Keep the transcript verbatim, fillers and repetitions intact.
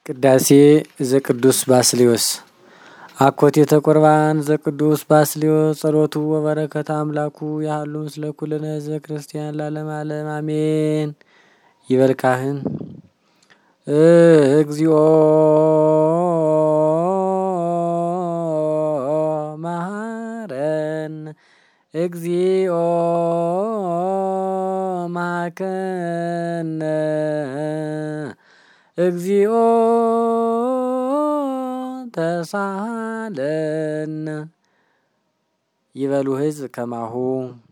ቅዳሴ ዘቅዱስ ባስልዮስ አኮቴተ ቁርባን ዘቅዱስ ባስልዮስ ጸሎቱ ወበረከተ አምላኩ ያህሉ ምስለ ኩልነ ሕዝበ ክርስቲያን ለዓለመ ዓለም አሜን። ይበል ካህን እግዚኦ መሐረን እግዚኦ ማከነ እግዚኦ ተሳለን ይበሉ ሕዝብ ከማሁ